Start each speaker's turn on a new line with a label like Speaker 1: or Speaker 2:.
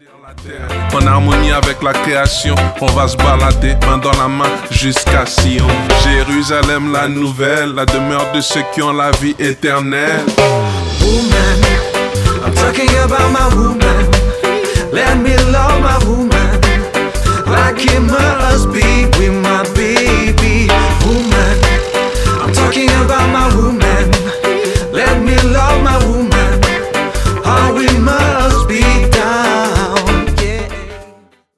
Speaker 1: En harmonie avec la création, on va se balader main dans la main jusqu'à Sion. Jérusalem la nouvelle, la demeure de ceux qui ont la vie éternelle.
Speaker 2: Woman, I'm talking about my woman. Let me love